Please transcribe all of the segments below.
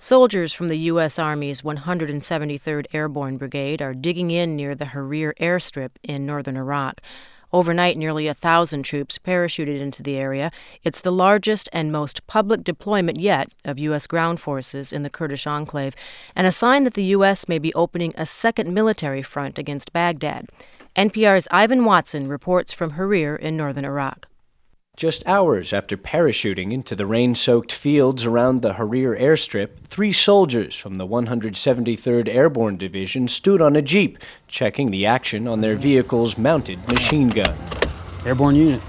Soldiers from the U.S. Army's 173rd Airborne Brigade are digging in near the Harir airstrip in northern Iraq. Overnight, nearly 1,000 troops parachuted into the area. It's the largest and most public deployment yet of U.S. ground forces in the Kurdish enclave, and a sign that the U.S. may be opening a second military front against Baghdad. NPR's Ivan Watson reports from Harir in northern Iraq. Just hours after parachuting into the rain-soaked fields around the Harir airstrip, 3 soldiers from the 173rd Airborne Division stood on a jeep, checking the action on their vehicle's mounted machine gun. Airborne unit.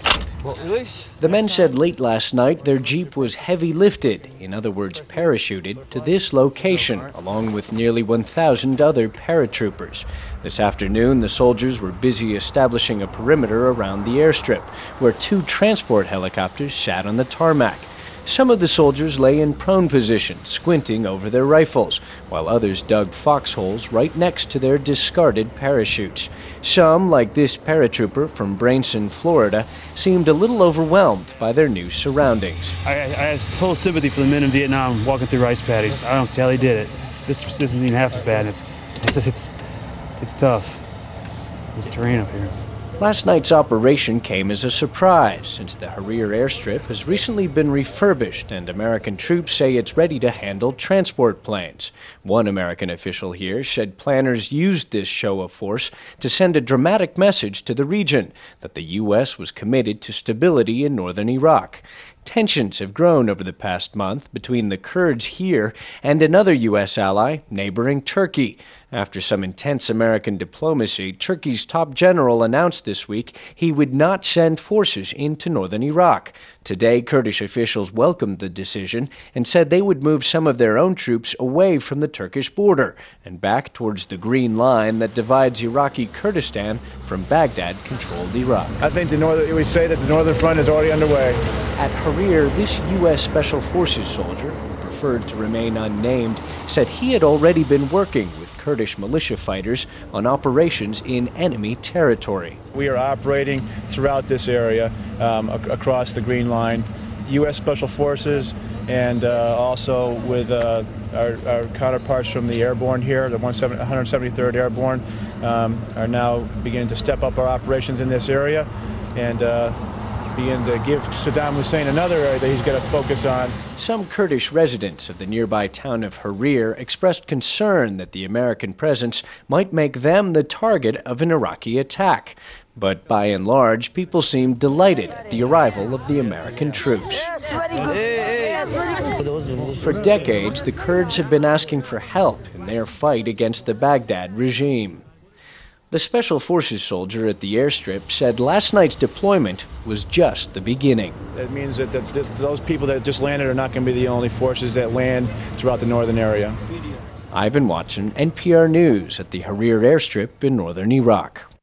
The men said late last night their jeep was heavy lifted, in other words parachuted, to this location, along with nearly 1,000 other paratroopers. This afternoon, the soldiers were busy establishing a perimeter around the airstrip, where 2 transport helicopters sat on the tarmac. Some of the soldiers lay in prone position, squinting over their rifles, while others dug foxholes right next to their discarded parachutes. Some, like this paratrooper from Branson, Florida, seemed a little overwhelmed by their new surroundings. I have total sympathy for the men in Vietnam walking through rice paddies. I don't see how they did it. This isn't even half as bad. It's tough. This terrain up here. Last night's operation came as a surprise, since the Harir airstrip has recently been refurbished and American troops say it's ready to handle transport planes. One American official here said planners used this show of force to send a dramatic message to the region that the U.S. was committed to stability in northern Iraq. Tensions have grown over the past month between the Kurds here and another U.S. ally, neighboring Turkey. After some intense American diplomacy, Turkey's top general announced this week he would not send forces into northern Iraq. Today, Kurdish officials welcomed the decision and said they would move some of their own troops away from the Turkish border and back towards the green line that divides Iraqi Kurdistan from Baghdad-controlled Iraq. I think we say that the Northern Front is already underway. At Harir, this U.S. Special Forces soldier, who preferred to remain unnamed, said he had already been working with Kurdish militia fighters on operations in enemy territory. We are operating throughout this area, across the Green Line. U.S. Special Forces and also with our counterparts from the Airborne here, the 173rd Airborne, are now beginning to step up our operations in this area and begin to give Saddam Hussein another area that he's got to focus on. Some Kurdish residents of the nearby town of Harir expressed concern that the American presence might make them the target of an Iraqi attack. But by and large, people seemed delighted at the arrival of the American troops. For decades, the Kurds have been asking for help in their fight against the Baghdad regime. The Special Forces soldier at the airstrip said last night's deployment was just the beginning. That means that those people that just landed are not going to be the only forces that land throughout the northern area. Ivan Watson, NPR News at the Harir airstrip in northern Iraq.